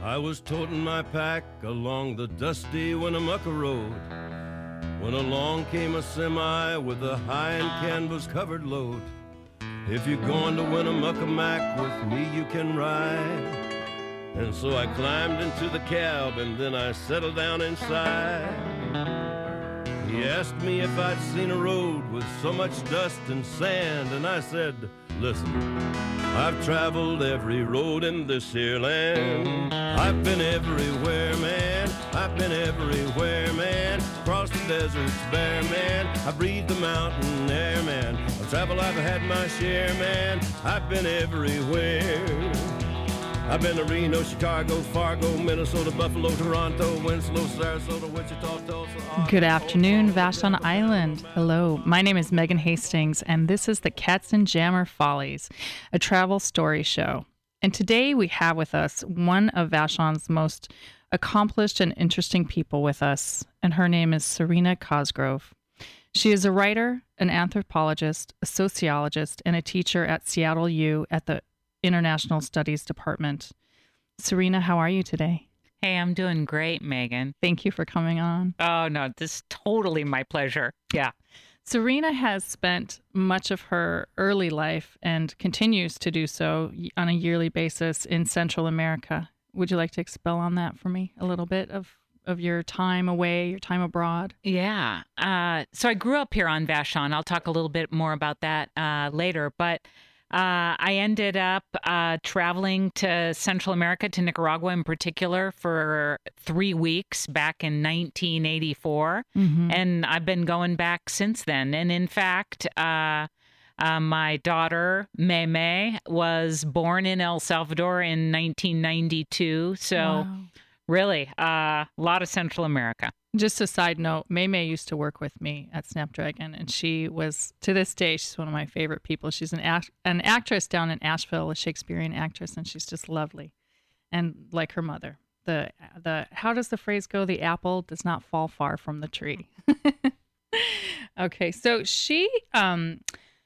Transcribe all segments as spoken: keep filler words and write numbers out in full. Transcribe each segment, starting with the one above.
I was toting my pack along the dusty Winnemucca Road when along came a semi with a high and canvas-covered load. If you're going to Winnemucca Mac with me, you can ride. And so I climbed into the cab and then I settled down inside. He asked me if I'd seen a road with so much dust and sand, and I said, listen, I've traveled every road in this here land. I've been everywhere, man. I've been everywhere, man. Across the deserts bare, man. I breathed the mountain air, man. Of travel I've had my share, man. I've been everywhere. I've been to Reno, Chicago, Fargo, Minnesota, Buffalo, Toronto, Winslow, Sarasota, Wichita, Tulsa. Good afternoon, Vashon Island. Hello, my name is Megan Hastings, and this is the Katzenjammer Follies, a travel story show. And today we have with us one of Vashon's most accomplished and interesting people with us, and her name is Serena Cosgrove. She is a writer, an anthropologist, a sociologist, and a teacher at Seattle U at the International Studies Department. Serena, how are you today? Hey, I'm doing great, Megan. Thank you for coming on. Oh, no, this is totally my pleasure. Yeah. Serena has spent much of her early life and continues to do so on a yearly basis in Central America. Would you like to expel on that for me a little bit of, of your time away, your time abroad? Yeah. Uh, so I grew up here on Vashon. I'll talk a little bit more about that uh, later, but Uh, I ended up uh, traveling to Central America, to Nicaragua in particular, for three weeks back in nineteen eighty-four. Mm-hmm. And I've been going back since then. And in fact, uh, uh, my daughter, Meme, was born in El Salvador in nineteen ninety-two. So wow. really, uh, a lot of Central America. Just a side note, Meme used to work with me at Snapdragon, and she was, to this day, she's one of my favorite people. She's an act, an actress down in Asheville, a Shakespearean actress, and she's just lovely. And like her mother, the the how does the phrase go? The apple does not fall far from the tree. Okay, so she um,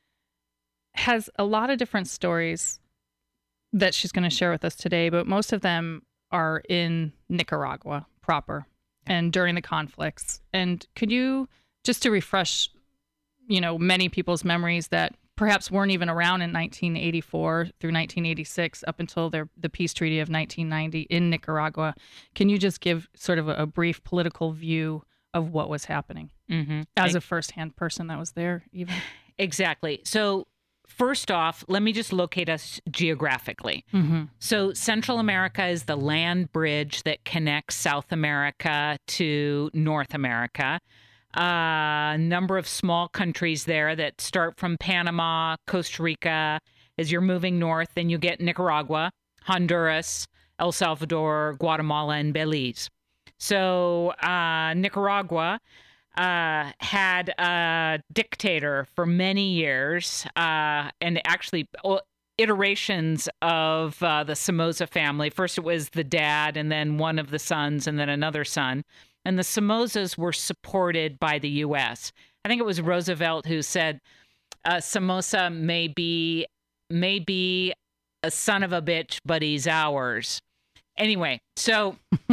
has a lot of different stories that she's going to share with us today, but most of them are in Nicaragua proper and during the conflicts. And could you, just to refresh, you know, many people's memories that perhaps weren't even around in nineteen eighty-four through nineteen eighty-six up until their, the peace treaty of nineteen ninety in Nicaragua, can you just give sort of a, a brief political view of what was happening mm-hmm. as a firsthand person that was there even? Exactly. So first off, let me just locate us geographically. Mm-hmm. So Central America is the land bridge that connects South America to North America. A uh, number of small countries there that start from Panama, Costa Rica. As you're moving north, then you get Nicaragua, Honduras, El Salvador, Guatemala, and Belize. So uh, Nicaragua Uh, had a dictator for many years, uh, and actually well, iterations of uh, the Somoza family. First it was the dad, and then one of the sons, and then another son. And the Somozas were supported by the U S. I think it was Roosevelt who said, uh, Somoza may be, may be a son of a bitch, but he's ours. Anyway, so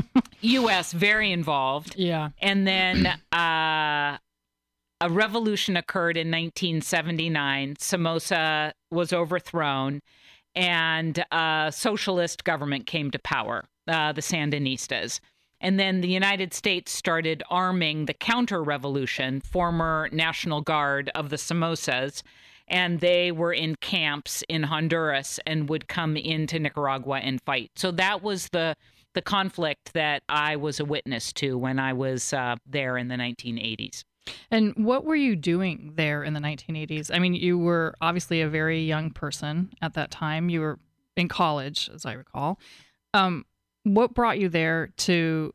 U S very involved. Yeah. And then uh, a revolution occurred in nineteen seventy-nine. Somoza was overthrown, and a socialist government came to power, uh, the Sandinistas. And then the United States started arming the counter-revolution, former National Guard of the Somozas, and they were in camps in Honduras and would come into Nicaragua and fight. So that was the the conflict that I was a witness to when I was uh, there in the nineteen eighties. And what were you doing there in the nineteen eighties? I mean, you were obviously a very young person at that time. You were in college, as I recall. Um, what brought you there to...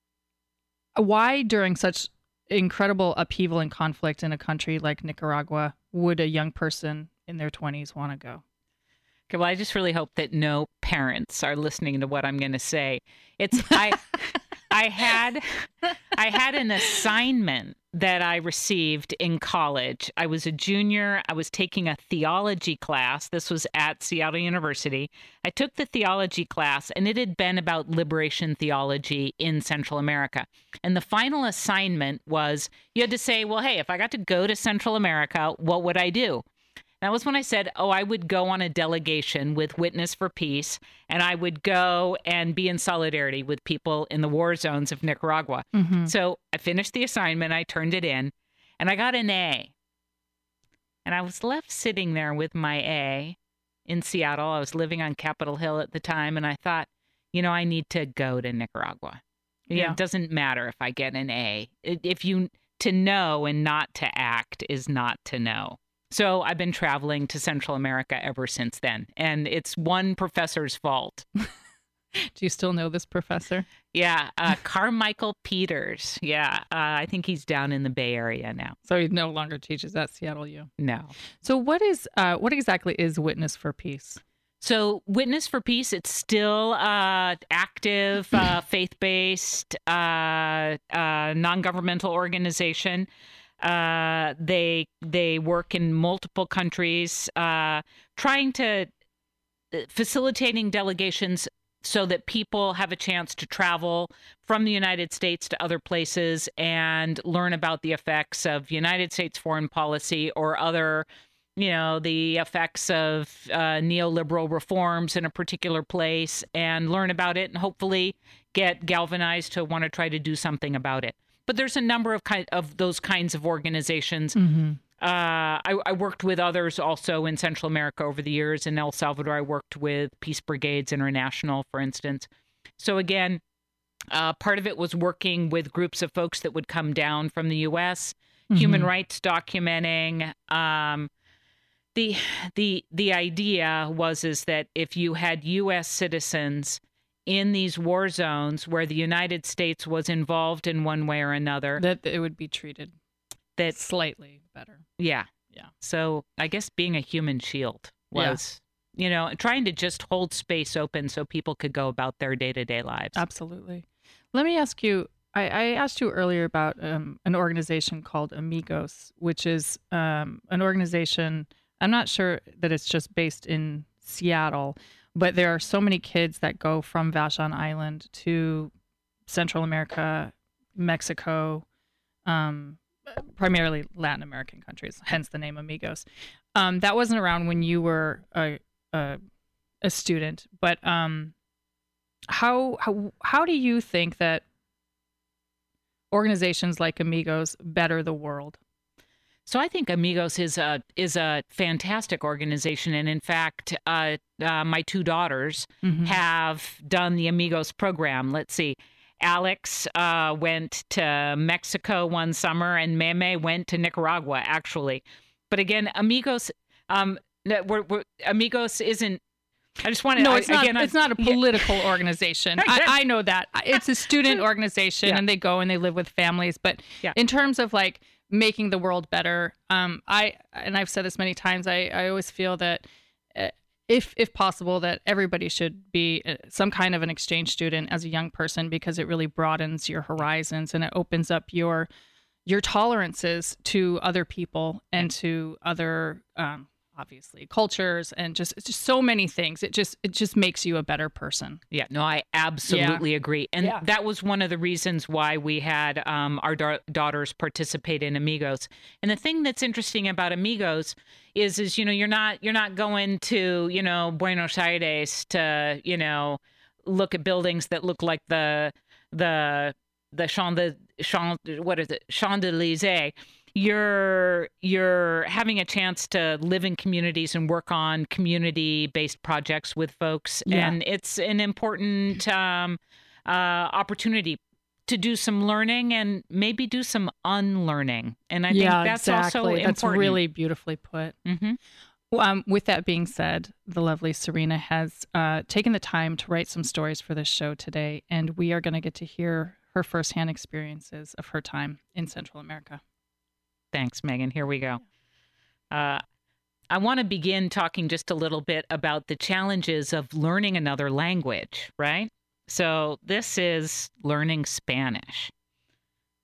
Why, during such incredible upheaval and conflict in a country like Nicaragua, would a young person in their twenties want to go? Okay, well, I just really hope that no parents are listening to what I'm going to say. It's I, I had, I had an assignment that I received in college. I was a junior. I was taking a theology class. This was at Seattle University. I took the theology class, and it had been about liberation theology in Central America. And the final assignment was you had to say, well, hey, if I got to go to Central America, what would I do? That was when I said, oh, I would go on a delegation with Witness for Peace, and I would go and be in solidarity with people in the war zones of Nicaragua. Mm-hmm. So I finished the assignment, I turned it in, and I got an A. And I was left sitting there with my A in Seattle. I was living on Capitol Hill at the time, and I thought, you know, I need to go to Nicaragua. You Yeah. know, it doesn't matter if I get an A. If you, to know and not to act is not to know. So I've been traveling to Central America ever since then, and it's one professor's fault. Do you still know this professor? Yeah, uh, Carmichael Peters. Yeah, uh, I think he's down in the Bay Area now. So he no longer teaches at Seattle U. No. So what is uh, what exactly is Witness for Peace? So Witness for Peace, it's still uh, active, uh, faith-based, uh, uh, non-governmental organization. Uh, they they work in multiple countries, uh, trying to facilitating delegations so that people have a chance to travel from the United States to other places and learn about the effects of United States foreign policy or other, you know, the effects of uh, neoliberal reforms in a particular place, and learn about it and hopefully get galvanized to want to try to do something about it. But there's a number of kind of those kinds of organizations. Mm-hmm. Uh, I, I worked with others also in Central America over the years. In El Salvador, I worked with Peace Brigades International, for instance. So again, uh, part of it was working with groups of folks that would come down from the U S, mm-hmm. human rights documenting. Um, the the the idea was is that if you had U S citizens in these war zones where the United States was involved in one way or another, that it would be treated that slightly better. Yeah. Yeah. So I guess being a human shield was, yeah. you know, trying to just hold space open so people could go about their day-to-day lives. Absolutely. Let me ask you, I, I asked you earlier about um, an organization called Amigos, which is um, an organization, I'm not sure that it's just based in Seattle, but there are so many kids that go from Vashon Island to Central America, Mexico, um, primarily Latin American countries, hence the name Amigos. Um, that wasn't around when you were a a, a student, but um, how how how do you think that organizations like Amigos better the world? So I think Amigos is a is a fantastic organization, and in fact, uh, uh, my two daughters mm-hmm. have done the Amigos program. Let's see, Alex uh, went to Mexico one summer, and Meme went to Nicaragua, actually. But again, Amigos, um, we're, we're, Amigos isn't. I just want to. No, it's I, not. Again, it's I, not a political yeah. organization. I, I know that it's a student organization, yeah. and they go and they live with families. But yeah. in terms of like making the world better, um, I and I've said this many times. I, I always feel that uh, if if possible, that everybody should be uh, some kind of an exchange student as a young person, because it really broadens your horizons and it opens up your your tolerances to other people and to other. Um, obviously cultures and just it's just so many things. It just it just makes you a better person. Yeah, no, I absolutely yeah. agree. And yeah. that was one of the reasons why we had um, our da- daughters participate in Amigos. And the thing that's interesting about Amigos is, is, you know, you're not you're not going to, you know, Buenos Aires to, you know, look at buildings that look like the the the Champ de, Champ, what is it? Champs-Élysées. You're you're having a chance to live in communities and work on community-based projects with folks, yeah. and it's an important um, uh, opportunity to do some learning and maybe do some unlearning. And I yeah, think that's exactly. also important. That's really beautifully put. Mm-hmm. Well, um, with that being said, the lovely Serena has uh, taken the time to write some stories for this show today, and we are going to get to hear her firsthand experiences of her time in Central America. Thanks, Megan. Here we go. Uh, I want to begin talking just a little bit about the challenges of learning another language, right? So this is learning Spanish.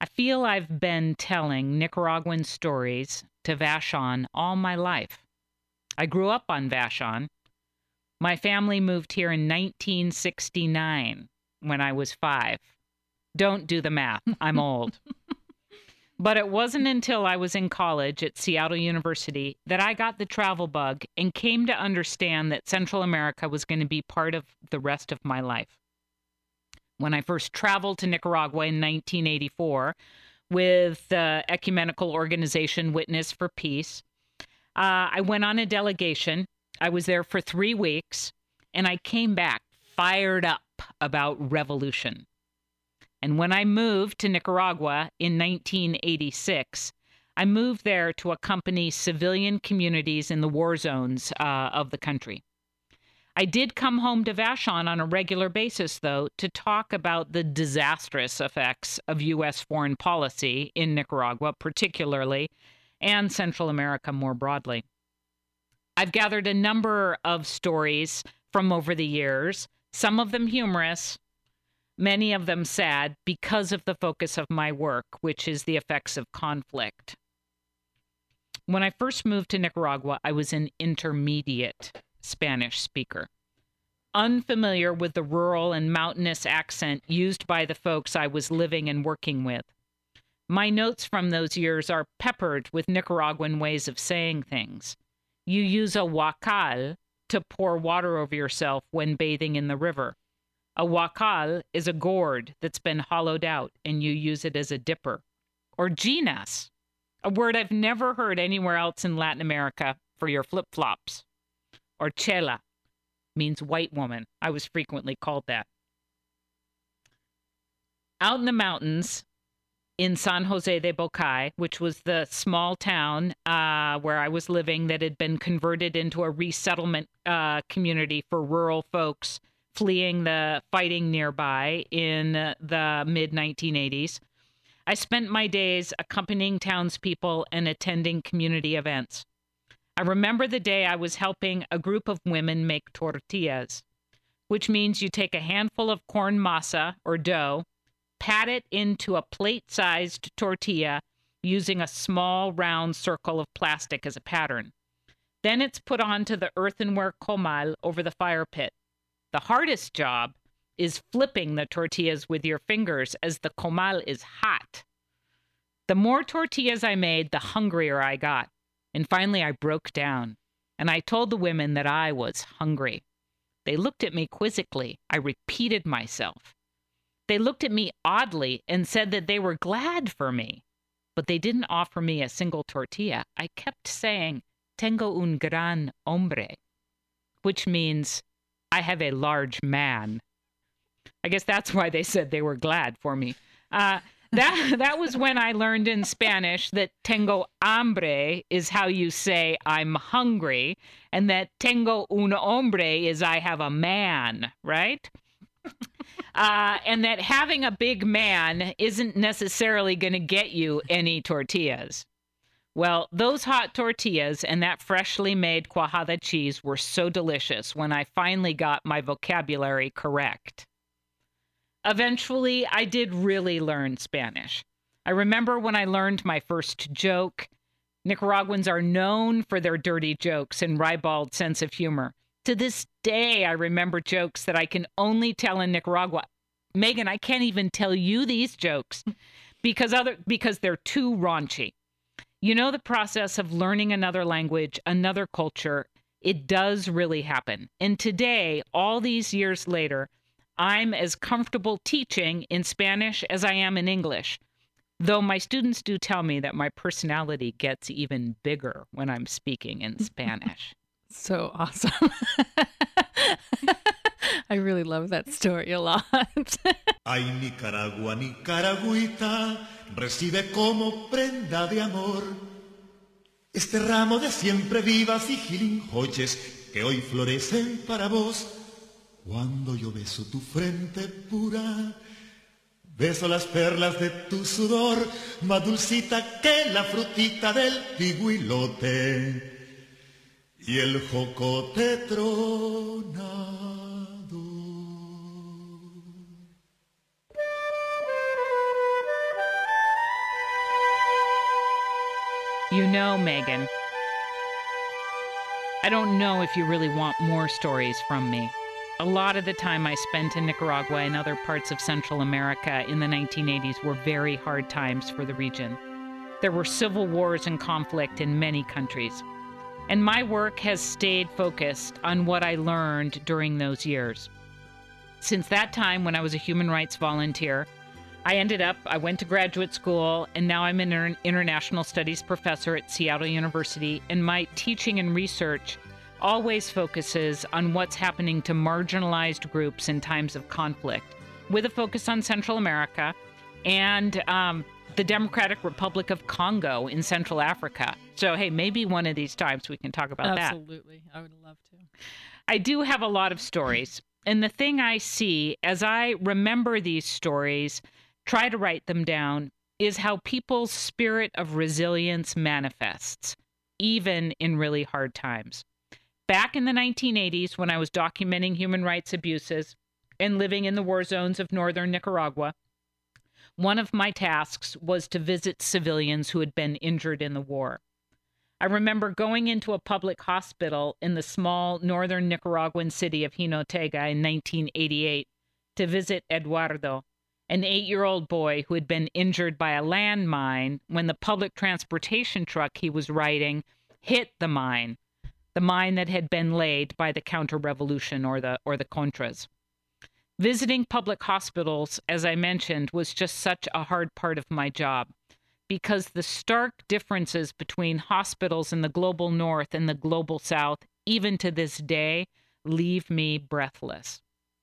I feel I've been telling Nicaraguan stories to Vashon all my life. I grew up on Vashon. My family moved here in nineteen sixty-nine when I was five. Don't do the math. I'm old. But it wasn't until I was in college at Seattle University that I got the travel bug and came to understand that Central America was going to be part of the rest of my life. When I first traveled to Nicaragua in nineteen eighty-four with the ecumenical organization Witness for Peace, uh, I went on a delegation. I was there for three weeks, and I came back fired up about revolution. And when I moved to Nicaragua in nineteen eighty-six, I moved there to accompany civilian communities in the war zones uh, of the country. I did come home to Vashon on a regular basis, though, to talk about the disastrous effects of U S foreign policy in Nicaragua, particularly, and Central America more broadly. I've gathered a number of stories from over the years, some of them humorous, many of them sad, because of the focus of my work, which is the effects of conflict. When I first moved to Nicaragua, I was an intermediate Spanish speaker, unfamiliar with the rural and mountainous accent used by the folks I was living and working with. My notes from those years are peppered with Nicaraguan ways of saying things. You use a huacal to pour water over yourself when bathing in the river. A huacal is a gourd that's been hollowed out, and you use it as a dipper. Or ginas, a word I've never heard anywhere else in Latin America for your flip-flops. Or chela, means white woman. I was frequently called that. Out in the mountains, in San Jose de Bocay, which was the small town uh, where I was living that had been converted into a resettlement uh, community for rural folks fleeing the fighting nearby in the mid nineteen eighties. I spent my days accompanying townspeople and attending community events. I remember the day I was helping a group of women make tortillas, which means you take a handful of corn masa or dough, pat it into a plate-sized tortilla using a small round circle of plastic as a pattern. Then it's put onto the earthenware comal over the fire pit. The hardest job is flipping the tortillas with your fingers as the comal is hot. The more tortillas I made, the hungrier I got. And finally, I broke down, and I told the women that I was hungry. They looked at me quizzically. I repeated myself. They looked at me oddly and said that they were glad for me, but they didn't offer me a single tortilla. I kept saying, tengo un gran hombre, which means I have a large man. I guess that's why they said they were glad for me. Uh, that that was when I learned in Spanish that tengo hambre is how you say I'm hungry, and that tengo un hombre is I have a man, right? Uh, and that having a big man isn't necessarily going to get you any tortillas. Well, those hot tortillas and that freshly made cuajada cheese were so delicious when I finally got my vocabulary correct. Eventually, I did really learn Spanish. I remember when I learned my first joke. Nicaraguans are known for their dirty jokes and ribald sense of humor. To this day, I remember jokes that I can only tell in Nicaragua. Megan, I can't even tell you these jokes because other because they're too raunchy. You know, the process of learning another language, another culture, it does really happen. And today, all these years later, I'm as comfortable teaching in Spanish as I am in English, though my students do tell me that my personality gets even bigger when I'm speaking in Spanish. So awesome. I really love that story a lot. Ay, Nicaragua, Nicaragüita, recibe como prenda de amor este ramo de siempre vivas y gilinjoches que hoy florecen para vos. Cuando yo beso tu frente pura, beso las perlas de tu sudor, más dulcita que la frutita del pigüilote y el jocote tronado. You know, Megan, I don't know if you really want more stories from me. A lot of the time I spent in Nicaragua and other parts of Central America in the nineteen eighties were very hard times for the region. There were civil wars and conflict in many countries. And my work has stayed focused on what I learned during those years. Since that time, when I was a human rights volunteer, I ended up, I went to graduate school, and now I'm an inter- international studies professor at Seattle University, and my teaching and research always focuses on what's happening to marginalized groups in times of conflict, with a focus on Central America and um, the Democratic Republic of Congo in Central Africa. So, hey, maybe one of these times we can talk about that. Absolutely. I would love to. I do have a lot of stories. And the thing I see as I remember these stories, try to write them down, is how people's spirit of resilience manifests, even in really hard times. Back in the nineteen eighties, when I was documenting human rights abuses and living in the war zones of northern Nicaragua, one of my tasks was to visit civilians who had been injured in the war. I remember going into a public hospital in the small northern Nicaraguan city of Jinotega in nineteen eighty-eight to visit Eduardo, an eight-year-old boy who had been injured by a landmine when the public transportation truck he was riding hit the mine, the mine that had been laid by the counter-revolution or the or the Contras. Visiting public hospitals, as I mentioned, was just such a hard part of my job because the stark differences between hospitals in the global north and the global south, even to this day, leave me breathless.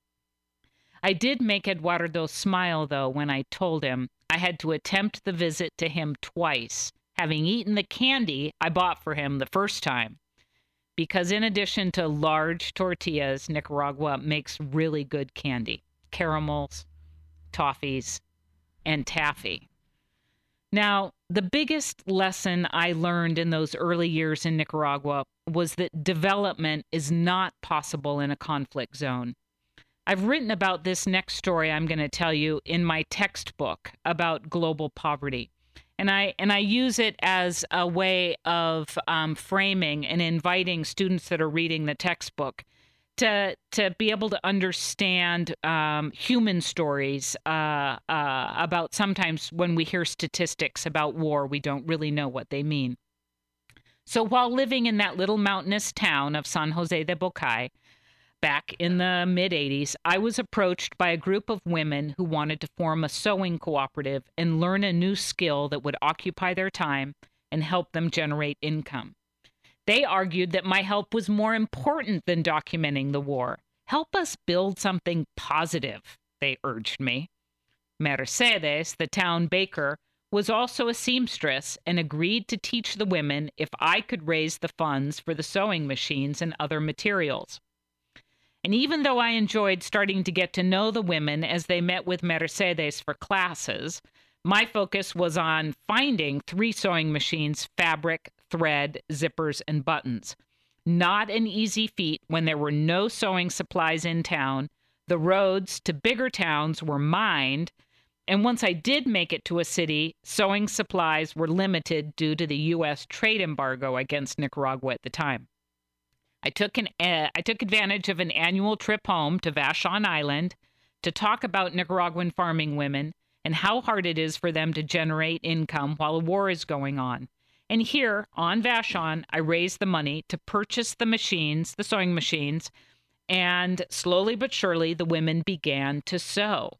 I did make Eduardo smile, though, when I told him I had to attempt the visit to him twice, having eaten the candy I bought for him the first time. Because in addition to large tortillas, Nicaragua makes really good candy, caramels, toffees, and taffy. Now, the biggest lesson I learned in those early years in Nicaragua was that development is not possible in a conflict zone. I've written about this next story I'm going to tell you in my textbook about global poverty. And I and I use it as a way of um, framing and inviting students that are reading the textbook to to be able to understand um, human stories uh, uh, about sometimes when we hear statistics about war, we don't really know what they mean. So while living in that little mountainous town of San Jose de Bocay, back in the mid-eighties, I was approached by a group of women who wanted to form a sewing cooperative and learn a new skill that would occupy their time and help them generate income. They argued that my help was more important than documenting the war. Help us build something positive, they urged me. Mercedes, the town baker, was also a seamstress and agreed to teach the women if I could raise the funds for the sewing machines and other materials. And even though I enjoyed starting to get to know the women as they met with Mercedes for classes, my focus was on finding three sewing machines, fabric, thread, zippers, and buttons. Not an easy feat when there were no sewing supplies in town. The roads to bigger towns were mined, and once I did make it to a city, sewing supplies were limited due to the U S trade embargo against Nicaragua at the time. I took an uh, I took advantage of an annual trip home to Vashon Island to talk about Nicaraguan farming women and how hard it is for them to generate income while a war is going on. And here on Vashon, I raised the money to purchase the machines, the sewing machines, and slowly but surely the women began to sew.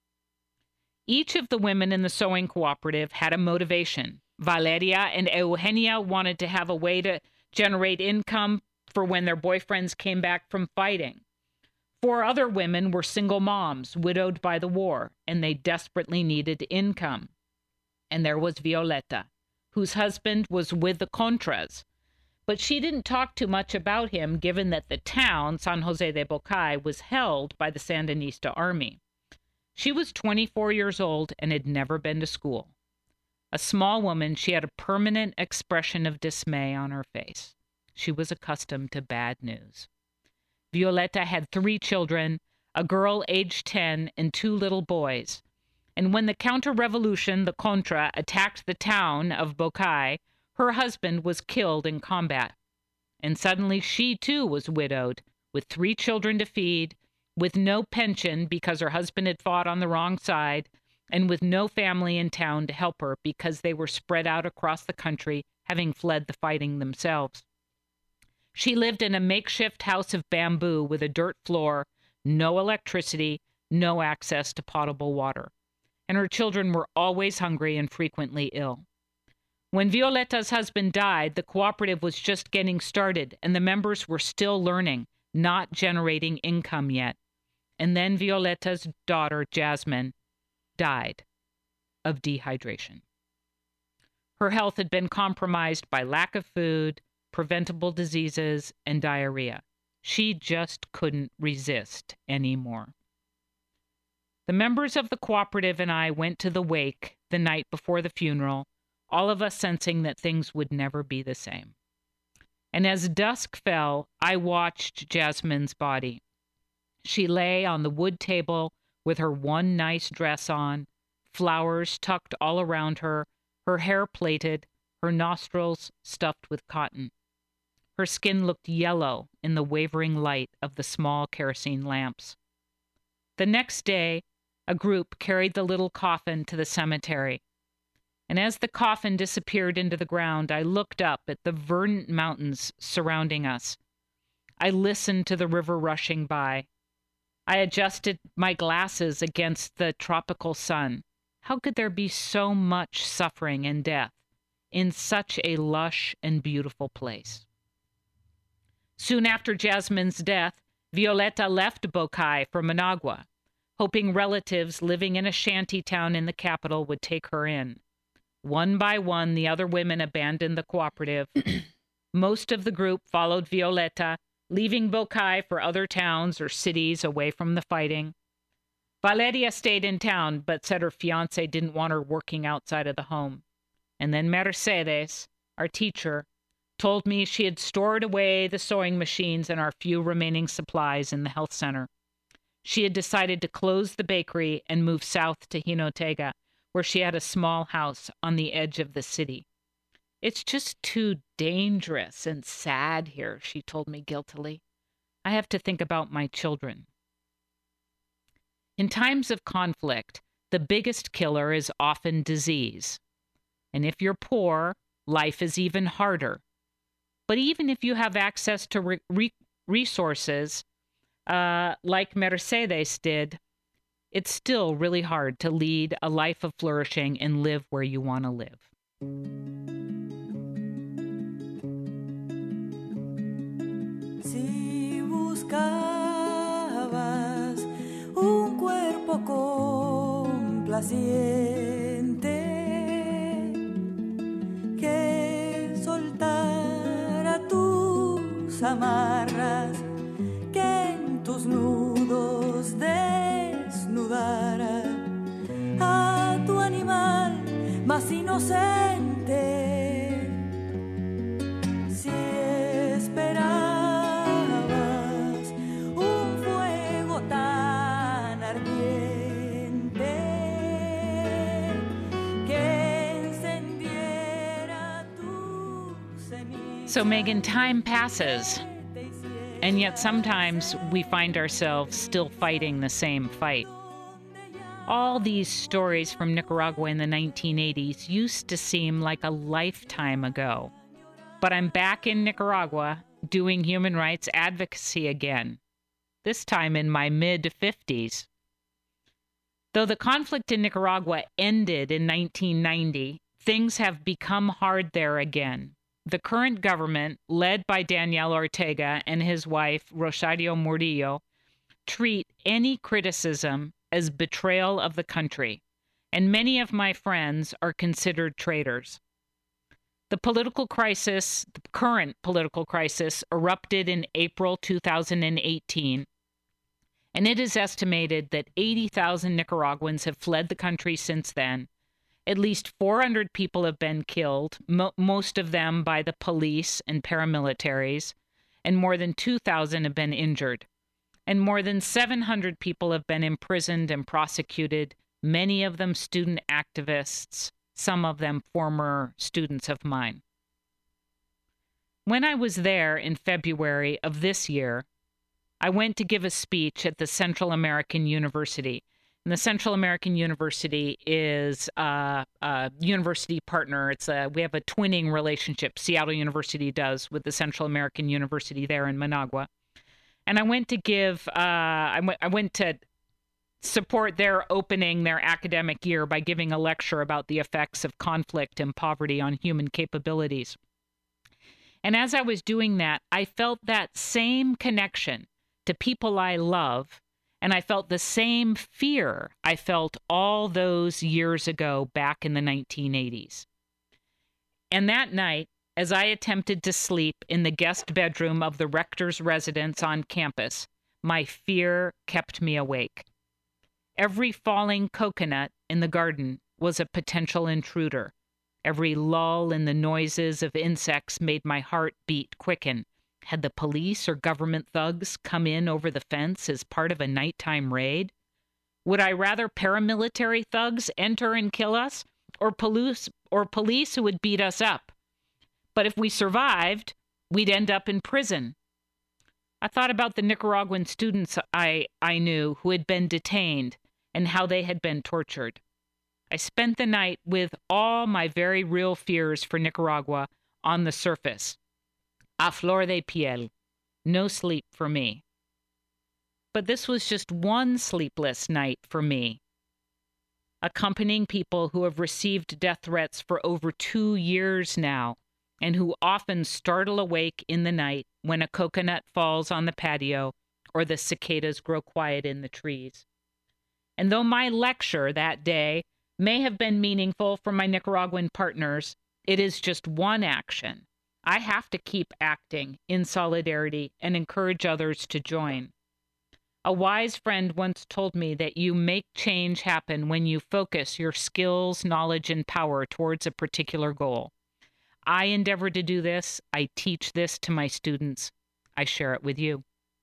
Each of the women in the sewing cooperative had a motivation. Valeria and Eugenia wanted to have a way to generate income for when their boyfriends came back from fighting. Four other women were single moms, widowed by the war, and they desperately needed income. And there was Violeta, whose husband was with the Contras. But she didn't talk too much about him, given that the town, San Jose de Bocay, was held by the Sandinista army. She was twenty-four years old and had never been to school. A small woman, she had a permanent expression of dismay on her face. She was accustomed to bad news. Violeta had three children, a girl aged ten and two little boys. And when the counter-revolution, the Contra, attacked the town of Bocay, Her husband was killed in combat, and suddenly she too was widowed, with three children to feed, with no pension because her husband had fought on the wrong side, and with no family in town to help her because they were spread out across the country, having fled the fighting themselves. She lived in a makeshift house of bamboo with a dirt floor, no electricity, no access to potable water. And her children were always hungry and frequently ill. When Violeta's husband died, the cooperative was just getting started, and the members were still learning, not generating income yet. And then Violeta's daughter, Jasmine, died of dehydration. Her health had been compromised by lack of food, preventable diseases, and diarrhea. She just couldn't resist anymore. The members of the cooperative and I went to the wake the night before the funeral, all of us sensing that things would never be the same. And as dusk fell, I watched Jasmine's body. She lay on the wood table with her one nice dress on, flowers tucked all around her, her hair plaited, her nostrils stuffed with cotton. Her skin looked yellow in the wavering light of the small kerosene lamps. The next day, a group carried the little coffin to the cemetery. And as the coffin disappeared into the ground, I looked up at the verdant mountains surrounding us. I listened to the river rushing by. I adjusted my glasses against the tropical sun. How could there be so much suffering and death in such a lush and beautiful place? Soon after Jasmine's death, Violeta left Bocay for Managua, hoping relatives living in a shanty town in the capital would take her in. One by one, the other women abandoned the cooperative. Most of the group followed Violeta, leaving Bocay for other towns or cities away from the fighting. Valeria stayed in town, but said her fiancé didn't want her working outside of the home. And then Mercedes, our teacher, told me she had stored away the sewing machines and our few remaining supplies in the health center. She had decided to close the bakery and move south to Jinotega, where she had a small house on the edge of the city. It's just too dangerous and sad here, she told me guiltily. I have to think about my children. In times of conflict, the biggest killer is often disease. And if you're poor, life is even harder. But even if you have access to re- re- resources, uh, like Mercedes did, it's still really hard to lead a life of flourishing and live where you want to live. Si buscabas un cuerpo complaciente que soltara tus amarras, que en tus nudos desnudara a tu animal más inocente. Si esperabas un fuego tan ardiente que encendiera tu semilla. So, Megan, time passes. And yet sometimes we find ourselves still fighting the same fight. All these stories from Nicaragua in the nineteen eighties used to seem like a lifetime ago. But I'm back in Nicaragua doing human rights advocacy again, this time in my mid-fifties. Though the conflict in Nicaragua ended in nineteen ninety, things have become hard there again. The current government, led by Daniel Ortega and his wife, Rosario Murillo, treat any criticism as betrayal of the country, and many of my friends are considered traitors. The political crisis, the current political crisis, erupted in April two thousand eighteen, and it is estimated that eighty thousand Nicaraguans have fled the country since then. At least four hundred people have been killed, mo- most of them by the police and paramilitaries, and more than two thousand have been injured. And more than seven hundred people have been imprisoned and prosecuted, many of them student activists, some of them former students of mine. When I was there in February of this year, I went to give a speech at the Central American University. And the Central American University is a, a university partner. It's a, we have a twinning relationship, Seattle University does, with the Central American University there in Managua. And I went to give, uh, I, went, I went to support their opening their academic year by giving a lecture about the effects of conflict and poverty on human capabilities. And as I was doing that, I felt that same connection to people I love, and I felt the same fear I felt all those years ago back in the nineteen eighties. And that night, as I attempted to sleep in the guest bedroom of the rector's residence on campus, my fear kept me awake. Every falling coconut in the garden was a potential intruder. Every lull in the noises of insects made my heart beat quicken. Had the police or government thugs come in over the fence as part of a nighttime raid? Would I rather paramilitary thugs enter and kill us, or police or police who would beat us up? But if we survived, we'd end up in prison. I thought about the Nicaraguan students I, I knew who had been detained and how they had been tortured. I spent the night with all my very real fears for Nicaragua on the surface. A flor de piel. No sleep for me. But this was just one sleepless night for me. Accompanying people who have received death threats for over two years now, and who often startle awake in the night when a coconut falls on the patio or the cicadas grow quiet in the trees. And though my lecture that day may have been meaningful for my Nicaraguan partners, it is just one action. I have to keep acting in solidarity and encourage others to join. A wise friend once told me that you make change happen when you focus your skills, knowledge, and power towards a particular goal. I endeavor to do this. I teach this to my students. I share it with you.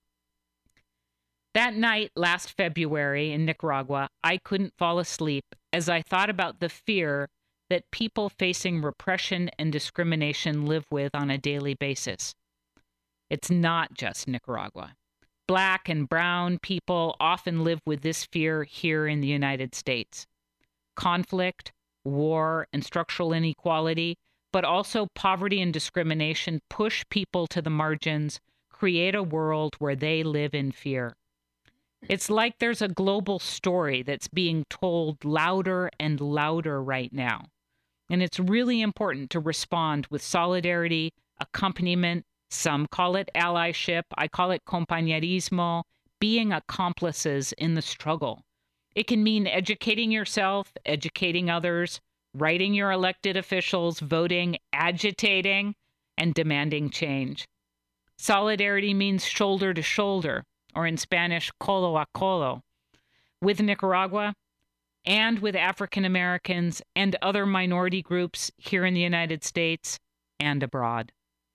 That night last February in Nicaragua, I couldn't fall asleep as I thought about the fear that people facing repression and discrimination live with on a daily basis. It's not just Nicaragua. Black and brown people often live with this fear here in the United States. Conflict, war, and structural inequality, but also poverty and discrimination push people to the margins, create a world where they live in fear. It's like there's a global story that's being told louder and louder right now. And it's really important to respond with solidarity, accompaniment. Some call it allyship. I call it compañerismo, being accomplices in the struggle. It can mean educating yourself, educating others, writing your elected officials, voting, agitating, and demanding change. Solidarity means shoulder to shoulder, or in Spanish, codo a codo, with Nicaragua and with African Americans and other minority groups here in the United States and abroad.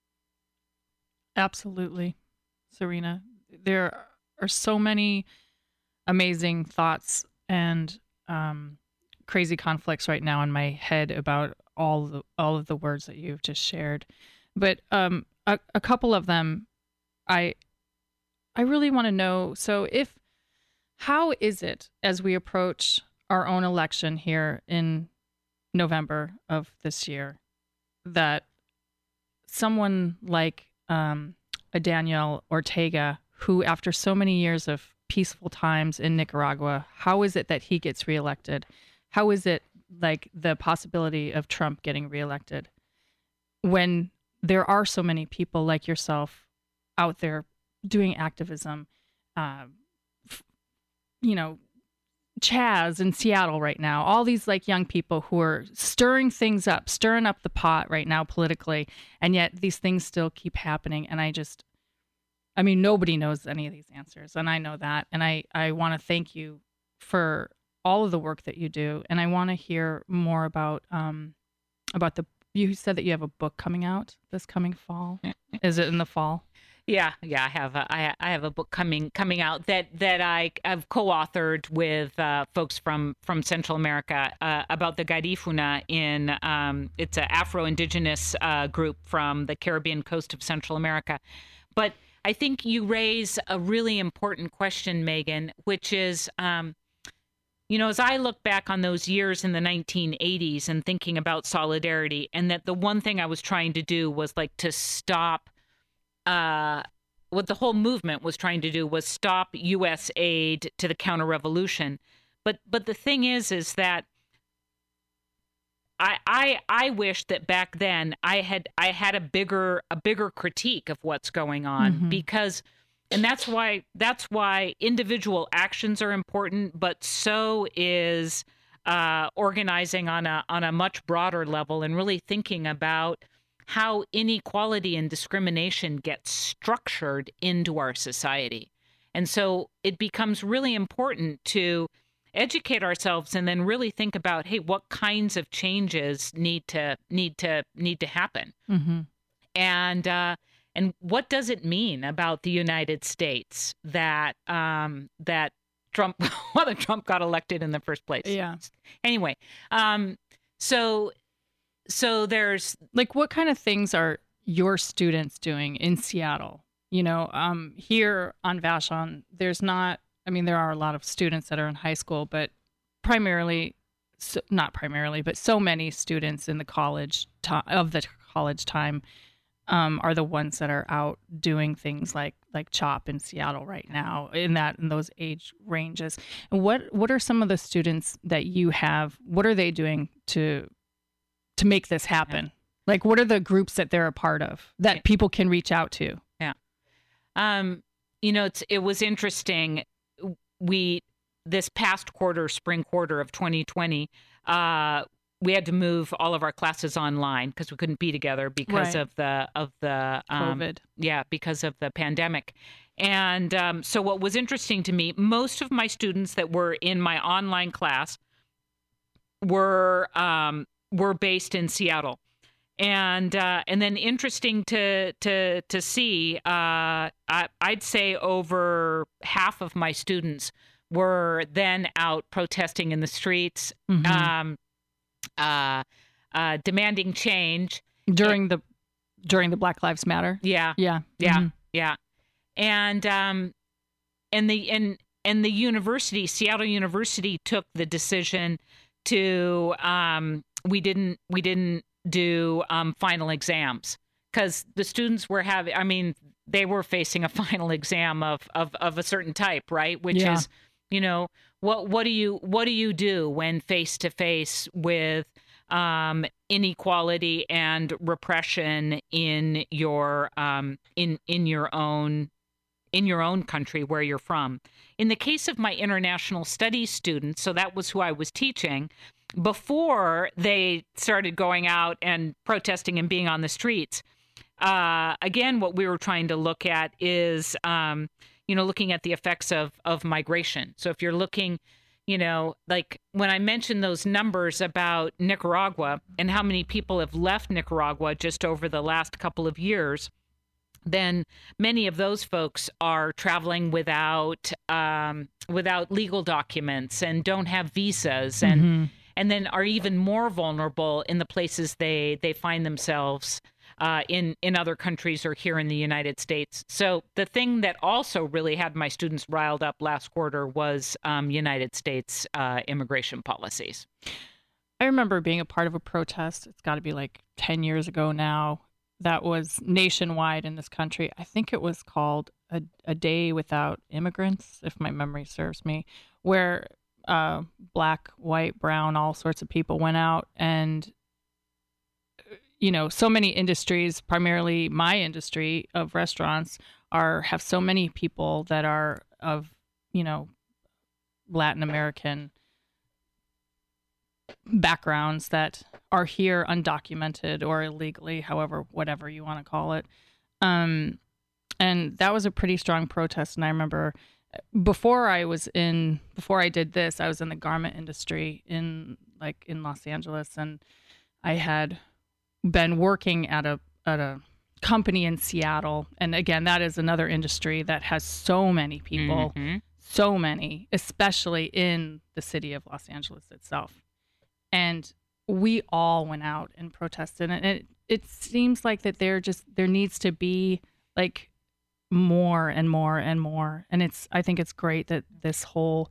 Absolutely, Serena. There are so many amazing thoughts and um, crazy conflicts right now in my head about all the all of the words that you've just shared. But um, a, a couple of them, I I really want to know. So, if how is it as we approach our own election here in November of this year that someone like um, a Daniel Ortega, who after so many years of peaceful times in Nicaragua, how is it that he gets reelected? How is it like the possibility of Trump getting reelected when there are so many people like yourself out there doing activism? Uh, f- you know, Chaz in Seattle right now, all these like young people who are stirring things up, stirring up the pot right now politically, and yet these things still keep happening. And I just, I mean, nobody knows any of these answers, and I know that. And I, I want to thank you for all of the work that you do. And I want to hear more about, um, about the, you said that you have a book coming out this coming fall. Is it in the fall? Yeah, yeah, I have a, I, I have a book coming coming out that that I have co-authored with uh, folks from from Central America uh, about the Garifuna in um, it's an Afro-Indigenous uh, group from the Caribbean coast of Central America. But I think you raise a really important question, Megan, which is, um, you know, as I look back on those years in the nineteen eighties and thinking about solidarity, and that the one thing I was trying to do was like to stop. Uh, what the whole movement was trying to do was stop U S aid to the counter-revolution. But but the thing is, is that I I I wish that back then I had I had a bigger a bigger critique of what's going on mm-hmm. because, and that's why that's why individual actions are important, but so is uh, organizing on a on a much broader level and really thinking about how inequality and discrimination gets structured into our society. And so it becomes really important to educate ourselves and then really think about, hey, what kinds of changes need to need to need to happen? Mm-hmm. And uh, and what does it mean about the United States that um, that Trump, well, that Trump got elected in the first place? Yeah. Anyway, um, so. So there's like, what kind of things are your students doing in Seattle? You know, um, here on Vashon, there's not, I mean, there are a lot of students that are in high school, but primarily, so, not primarily, but so many students in the college to- of the college time um, are the ones that are out doing things like like CHOP in Seattle right now, in that in those age ranges. And what what are some of the students that you have? What are they doing to to make this happen? Yeah. Like, what are the groups that they're a part of that yeah. people can reach out to? Yeah. Um, you know, it's, it was interesting. We, this past quarter, spring quarter of twenty twenty, uh, we had to move all of our classes online because we couldn't be together because right. of the, of the, um, COVID. Yeah, because of the pandemic. And um, so what was interesting to me, most of my students that were in my online class were, um, were based in Seattle. And uh, and then interesting to to to see, uh, I, I'd say over half of my students were then out protesting in the streets, mm-hmm. um, uh, uh, demanding change during the during the Black Lives Matter. Yeah, yeah, yeah, mm-hmm. yeah. And um, and the and and the university, Seattle University, took the decision to um. we didn't we didn't do um, final exams because the students were having, I mean, they were facing a final exam of of, of a certain type, right? Which yeah. is, you know, what what do you what do you do when face to face with um, inequality and repression in your um, in in your own in your own country where you're from? In the case of my international studies students, so that was who I was teaching, before they started going out and protesting and being on the streets, uh, again, what we were trying to look at is, um, you know, looking at the effects of of migration. So if you're looking, you know, like when I mentioned those numbers about Nicaragua and how many people have left Nicaragua just over the last couple of years, then many of those folks are traveling without um, without legal documents and don't have visas, and mm-hmm. and then are even more vulnerable in the places they they find themselves uh, in in other countries or here in the United States. So the thing that also really had my students riled up last quarter was um, United States uh, immigration policies. I remember being a part of a protest. It's got to be like ten years ago now. That was nationwide in this country. I think it was called a, a Day Without Immigrants, if my memory serves me, where uh, black, white, brown, all sorts of people went out, and, you know, so many industries, primarily my industry of restaurants, are have so many people that are of, you know, Latin American backgrounds that are here undocumented or illegally, however, whatever you want to call it. Um, and that was a pretty strong protest. And I remember before I was in, before I did this, I was in the garment industry in like in Los Angeles, and I had been working at a, at a company in Seattle. And again, that is another industry that has so many people, Mm-hmm. so many, especially in the city of Los Angeles itself. And we all went out and protested. And it, it seems like that there just, there needs to be like more and more and more. And it's, I think it's great that this whole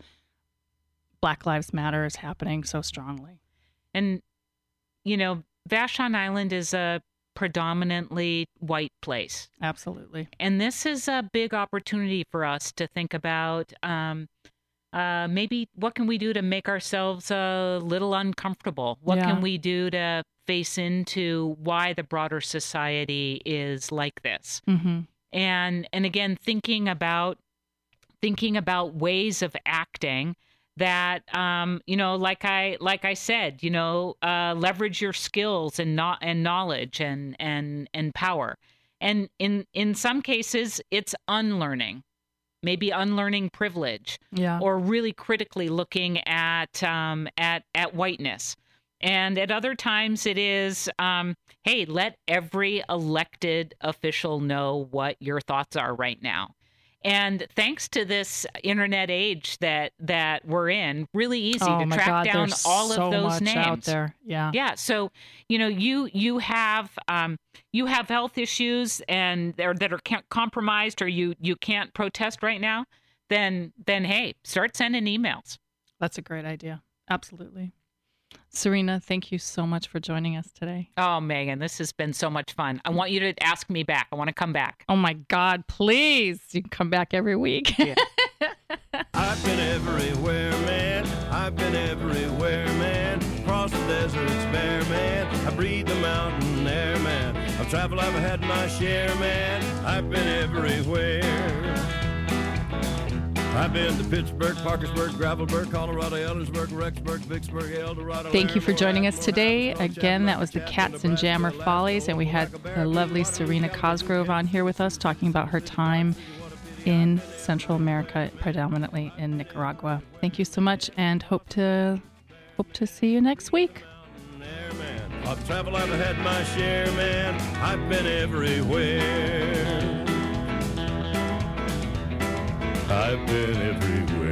Black Lives Matter is happening so strongly. And, you know, Vashon Island is a predominantly white place. Absolutely. And this is a big opportunity for us to think about um, uh, maybe what can we do to make ourselves a little uncomfortable? What Yeah. can we do to face into why the broader society is like this? Mm-hmm. And and again, thinking about thinking about ways of acting that um, you know, like I like I said, you know, uh, leverage your skills and not and knowledge and and and power. And in in some cases, it's unlearning, maybe unlearning privilege, Yeah. or really critically looking at um, at at whiteness. And at other times, it is, um, hey, let every elected official know what your thoughts are right now. And thanks to this internet age that that we're in, really easy oh to my track God, down there's all so of those much names out there. Yeah. Yeah, so you know, you you have um, you have health issues and they're, that are ca- compromised, or you you can't protest right now. Then then hey, start sending emails. That's a great idea. Absolutely. Serena, thank you so much for joining us today. Oh, Megan, this has been so much fun. I want you to ask me back. I want to come back. Oh my God, please. You can come back every week. Yeah. I've been everywhere, man. I've been everywhere, man. Across the deserts bare, man. I breathe the mountain air, man. I've traveled, I've had my share, man. I've been everywhere. I've been to Pittsburgh, Parkersburg, Gravelburg, Colorado, Ellensburg, Rexburg, Vicksburg, El Dorado. Thank you for joining us Laramore, today. Attleboro, Again, that was the Chattanooga, Cats and Jammer Nebraska, Follies, and we had the lovely Serena Cosgrove on here with us talking about her time in Central America, predominantly in Nicaragua. Thank you so much, and hope to hope to see you next week. Air, man. I've traveled, I've had my share, man. I've been everywhere. I've been everywhere.